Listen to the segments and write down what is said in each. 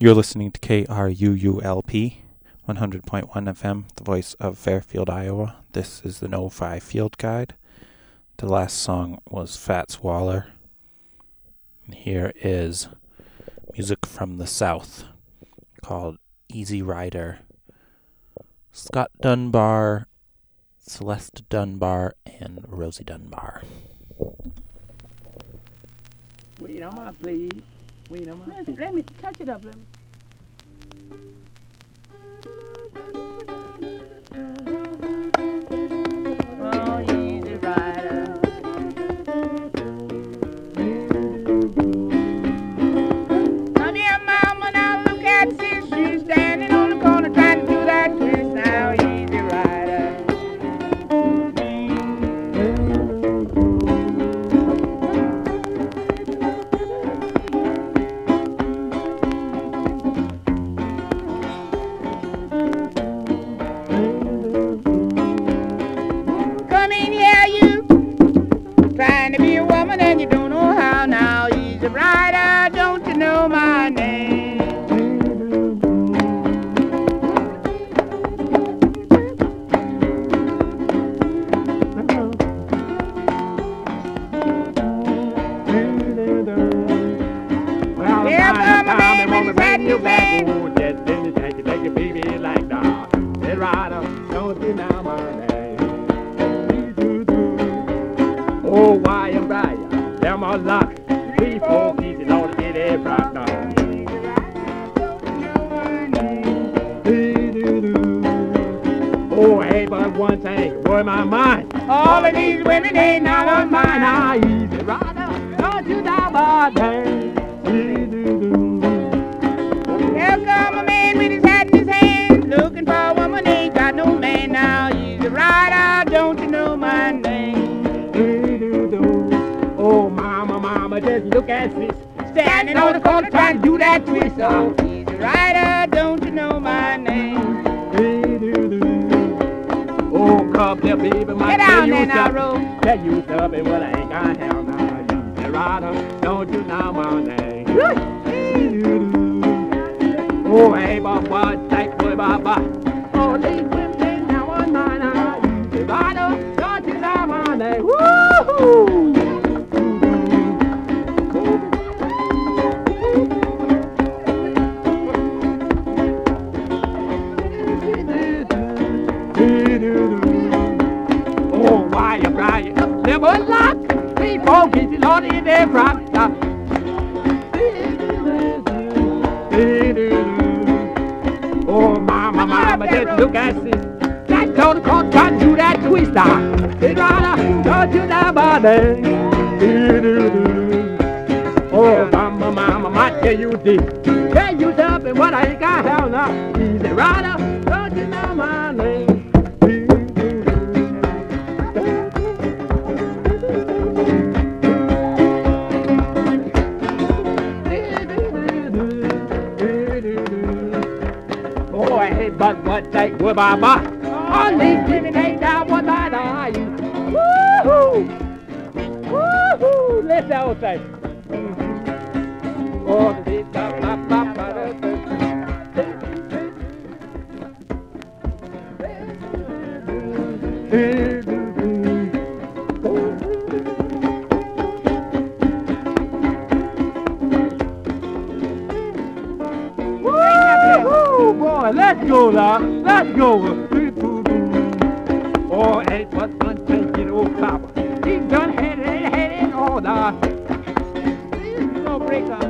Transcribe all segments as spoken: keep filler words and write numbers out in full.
You're listening to K R U U L P, one hundred point one F M, the voice of Fairfield, Iowa. This is the No five Field Guide. The last song was Fats Waller. And here is music from the South called Easy Rider. Scott Dunbar, Celeste Dunbar, and Rosie Dunbar. Wait on my please. Wait on my please. Let me touch it up. Let me. Oh, easy rider. Come here, mama, now look at sis. She's standing on the corner trying to do that twist. Now, easy rider. Come in here, you. Trying to be a woman and you don't know how. Now, easy rider, don't you know my name? Well, Yeah, I'm mama, time, baby, mama, bring you baby, back. baby. Oh, just then you take it, take it, baby, like that. That rider, don't you know my name? Oh, why am Brian? Them all luck. Three, four pieces, all to get it right now. Oh, hey, but one thing, boy, my mind. All of these women ain't not on mine. Now, easy rider, don't you know my name? Here come a man with his hat in his hand, looking for a woman, ain't got no man. Now he's a rider, don't you know my name? Oh, mama, mama, just look at this. Standing on the corner trying to do that twist. Oh, he's a rider, don't you know my name? Oh, come here, baby, my Get down there you now, something. Ro. Tell you something, well, I ain't gonna have now. You the rider, don't you know my name? Oh, hey, but what, take boy, baba. Oh, these women ain't now on mine. Now. You the rider, don't you know my name? Woo-hoo! Oh, why you crying? Never luck. People get it on in their front. Oh, mama, mama, just look at this. That don't come trying to do that twister. It's right, don't you know my name? Oh, mama, mama, might tell you this. Tell you something, what I ain't got hell now. Easy rider, don't you know my name? Oh, hey, but what take with Baba? All these women ain't down one night, are you? Woo-hoo! Woo-hoo! Let's all say. Oh, this ba ba ba ba Woo-hoo, boy, let's go now. Let's go. Oh, ain't but one thing, you know, Papa. He done had it, had it all now. You gonna break up.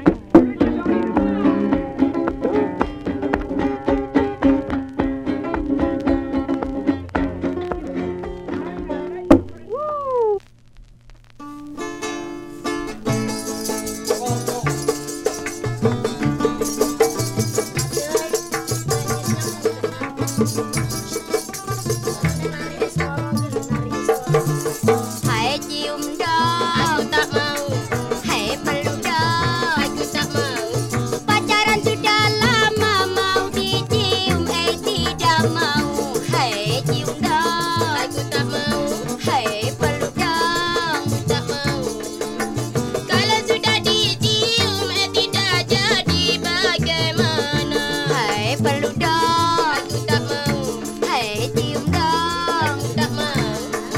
Hãy chịu đó, aku tak mau. Hãy peluk dah, aku tak mau. Pacaran sudah lama, mau dicium, eh tidak mau. Hãy cium dah, aku tak mau. Hãy peluk dah, aku tak mau. Kalau sudah dicium, eh tidak jadi bagaimana. Hei peluk dong, aku tak mau. Hei cium dong, aku tak mau.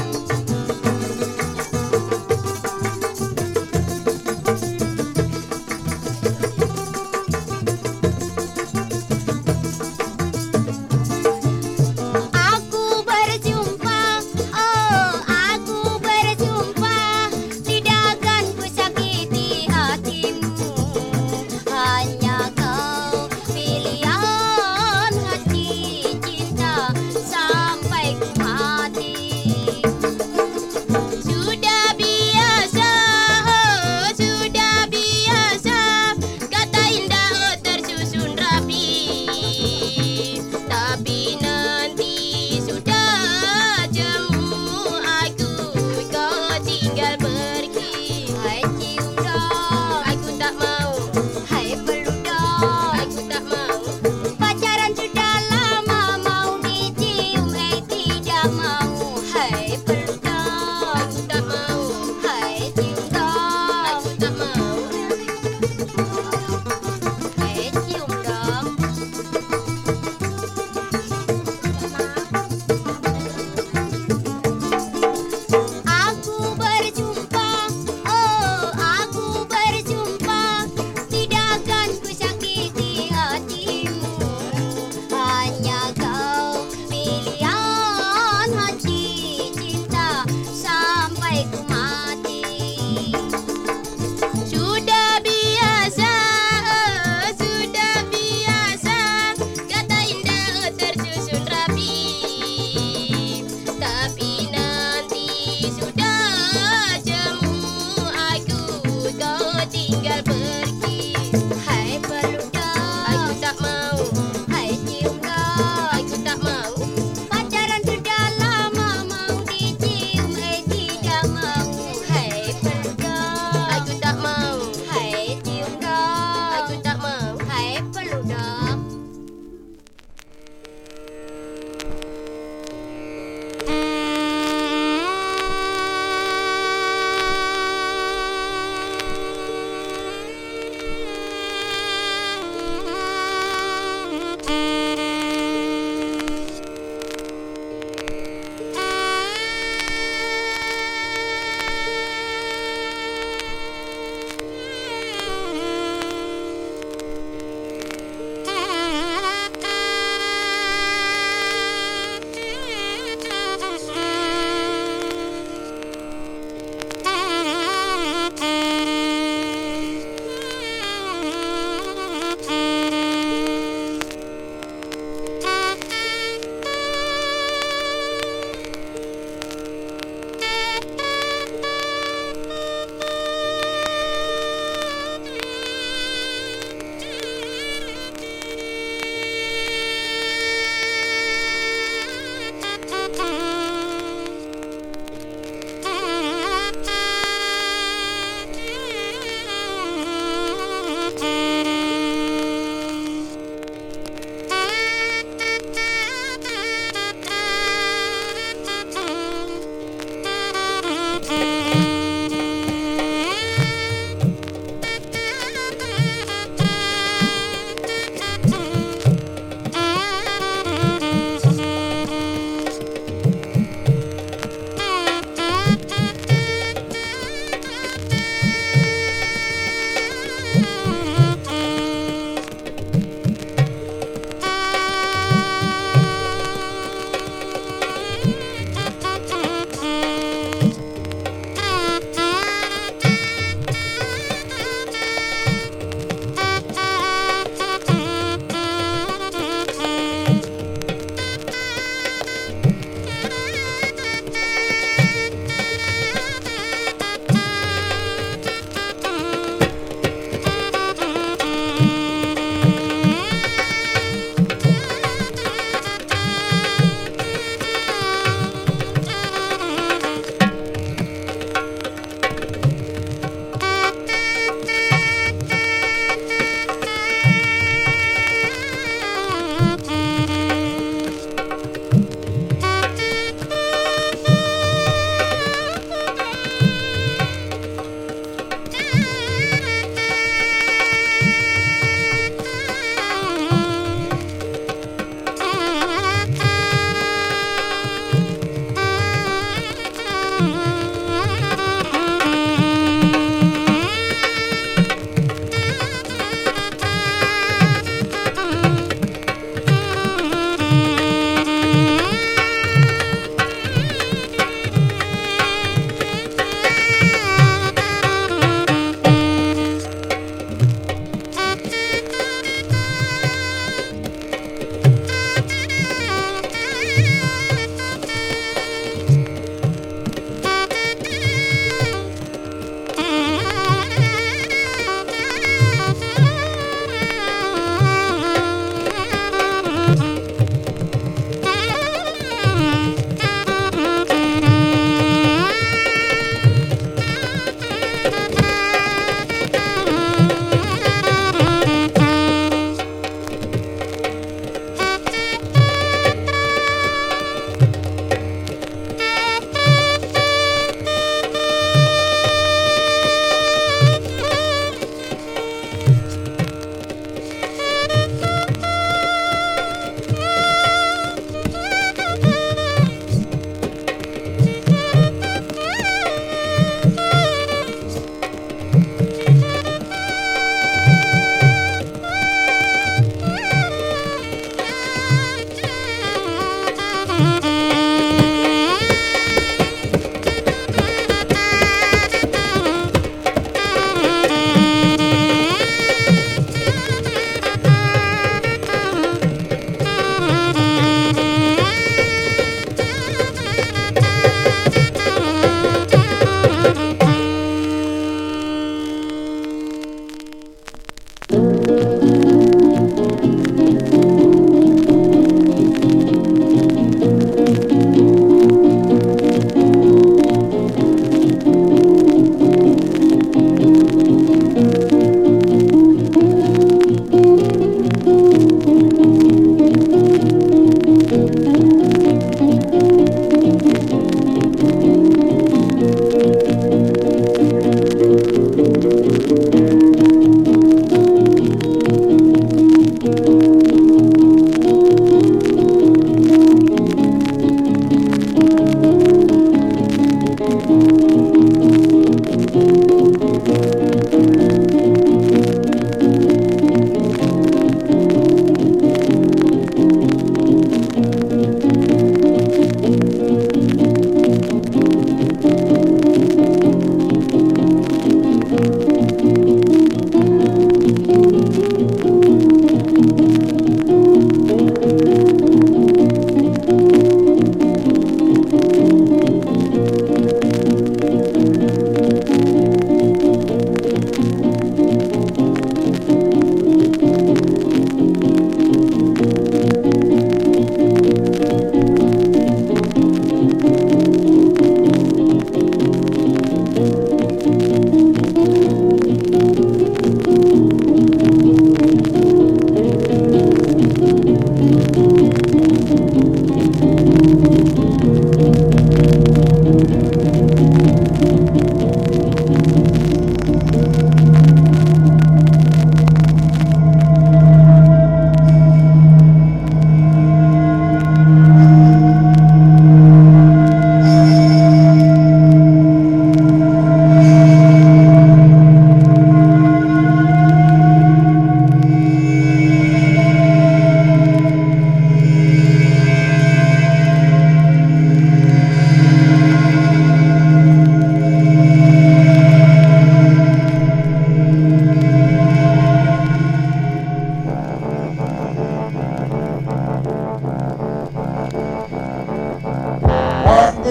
Aku bersumpah, oh aku bersumpah, tidak akan ku sakiti hatimu. Hanya kau pilihan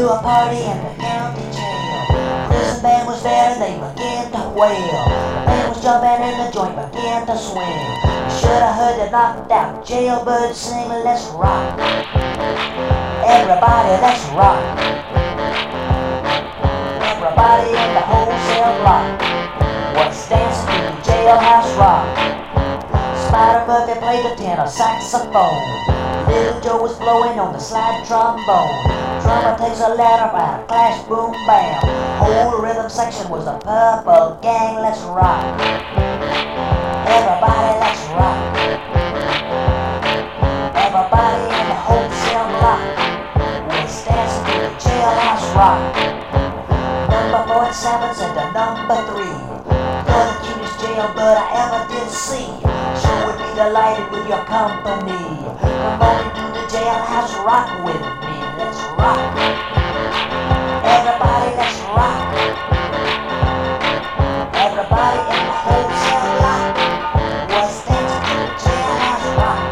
to a party in the county jail. Prison band was there and they began to wail. The band was jumping and the joint began to swing. You should have heard the knocked out jailbird sing, let's rock. Everybody, let's rock. Everybody in the whole cell block was dancing to the jailhouse rock. Spider Bucket played the tenor saxophone. Little Joe was blowing on the slide trombone. Drummer takes a ladder out, clash, boom, bam. Whole rhythm section was the Purple Gang. Let's rock. Everybody, let's rock. Everybody in the whole cell block was dancing to the jailhouse rock. Number forty-seven said to number three, you're the cutest jailbird I ever did see. Sure would be delighted with your company. Come on into the jailhouse, rock with me. Let's rock. Everybody, let's rock. Everybody in the whole cell block was dancing to the jailhouse rock.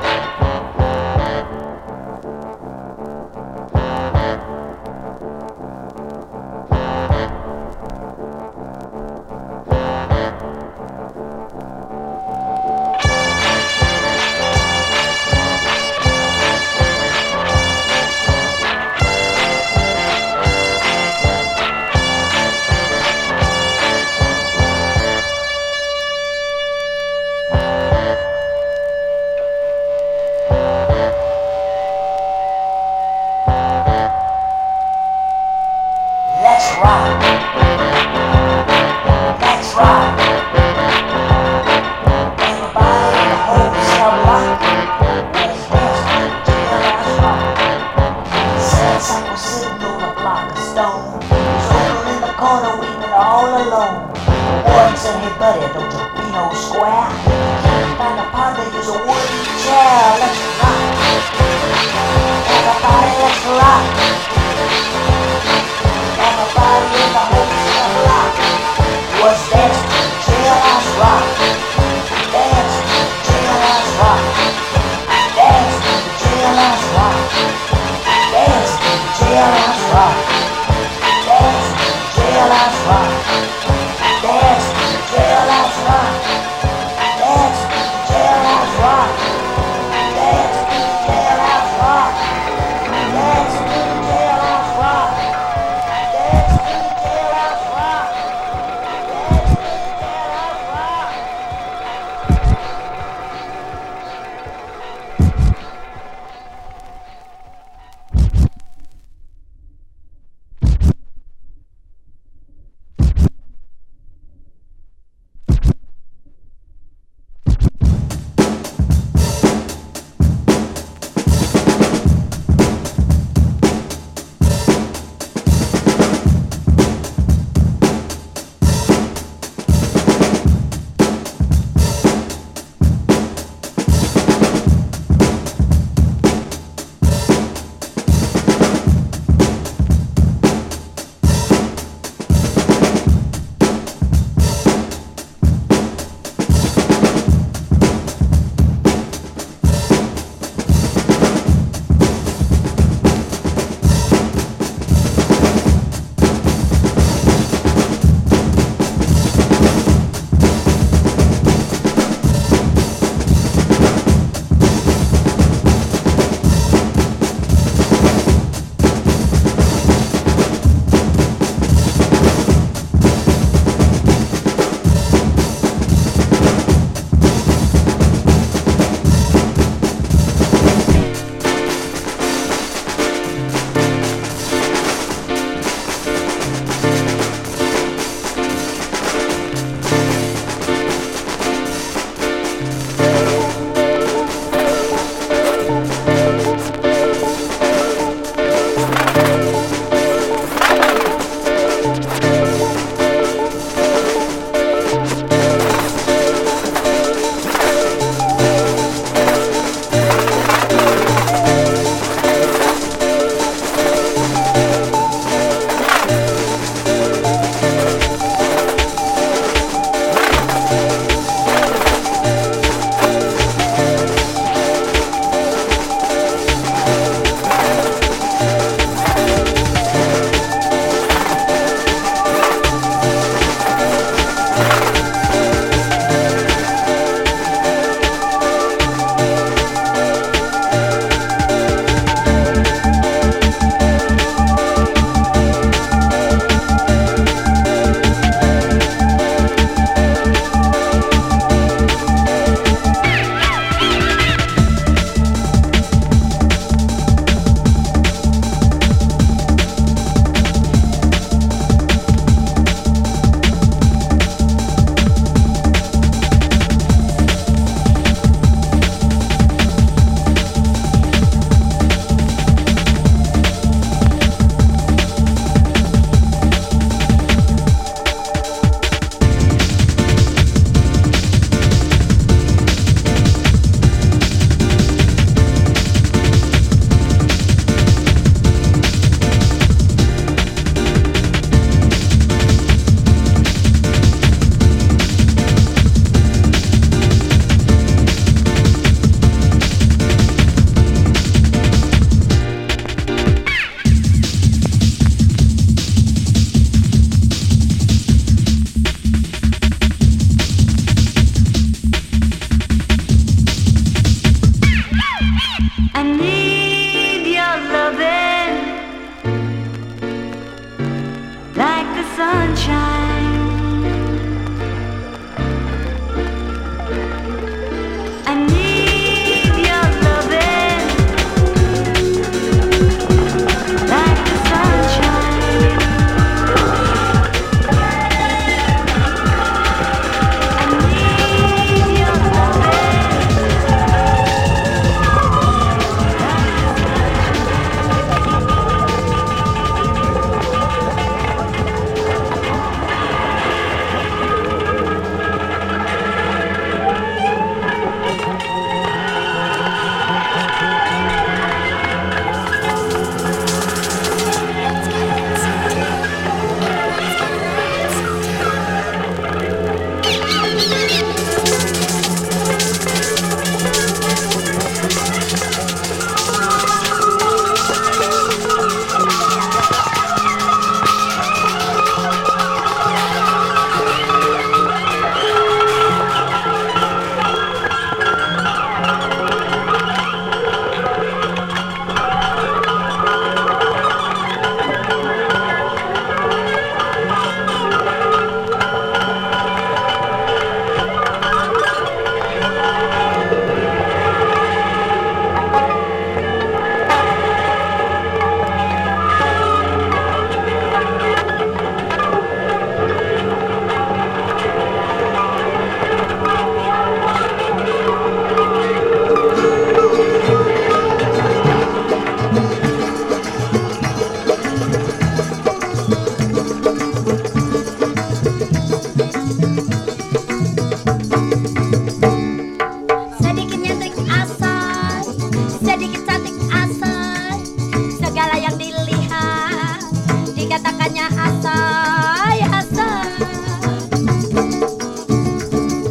sedikit cantik asal, segala yang dilihat dikatakannya asal, asal.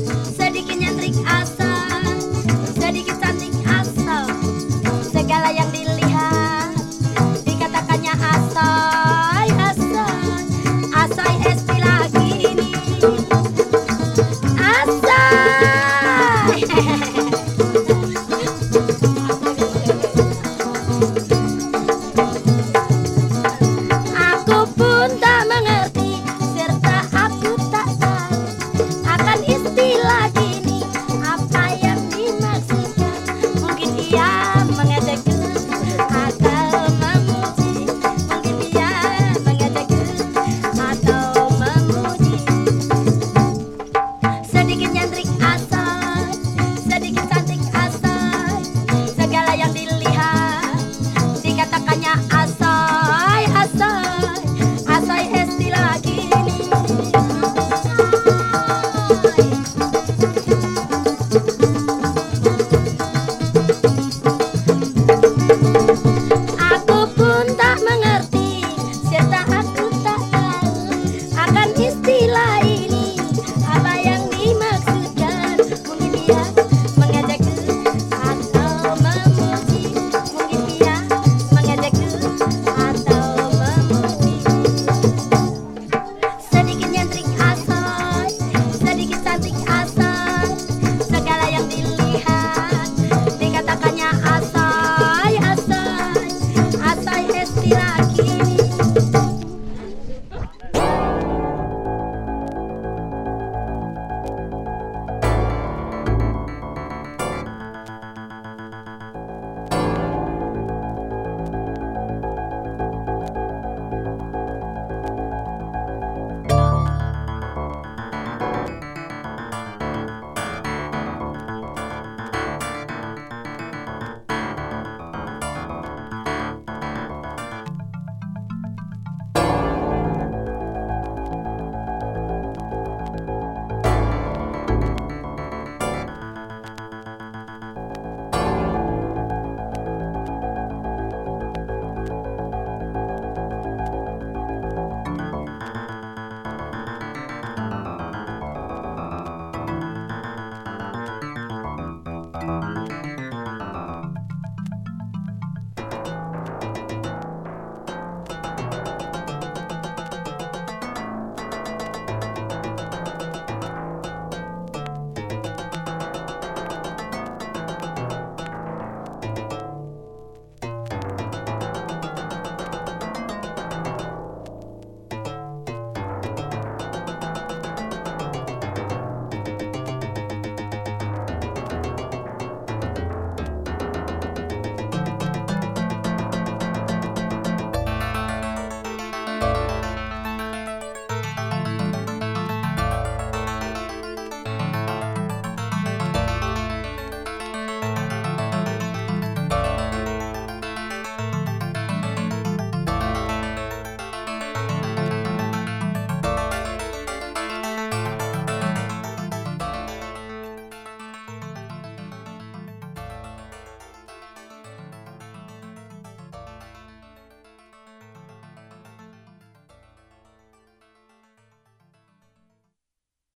Sedikit nyentrik asal, sedikit cantik asal, segala yang